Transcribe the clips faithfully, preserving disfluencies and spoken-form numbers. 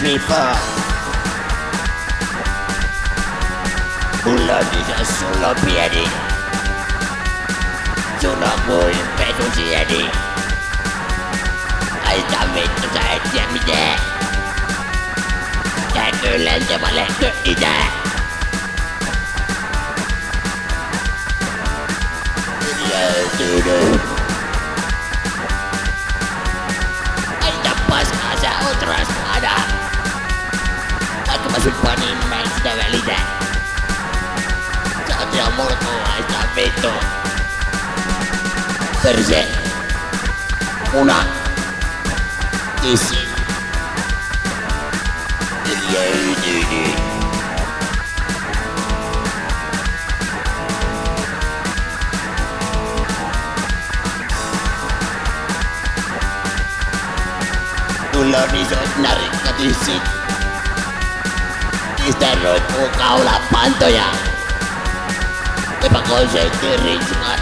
three, four. Mulla on iso, sulla on pieni. Sun on kuin pesusieni. Aita vittu, sä et tiedä mitään. Tää kyllä se valehko itä. Löytynyt. Aita paskaa, sä oot raskaana. Vaikka mä sut panin, mä en sitä välitä. Sä oot ihan mulkuu, aita vittu. Perse. Muna. Tissi. Löytynyt. Mulla on isot narikkatissit. Niistä roikkuu kaulapantoja. Epäkonseittiin rinskat.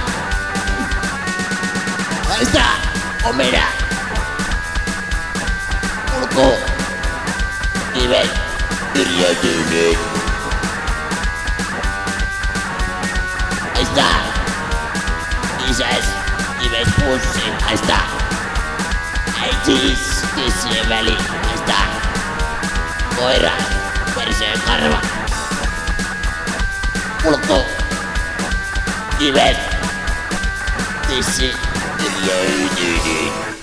Haista omena. Ulko. Kivet syrjäytynyt. Haista. Isäs kives pussi. Haista. Äitis tissien väli. Haista. Koira. Perseen karva. Ulko. Kivet. Tissi. Löytynyt.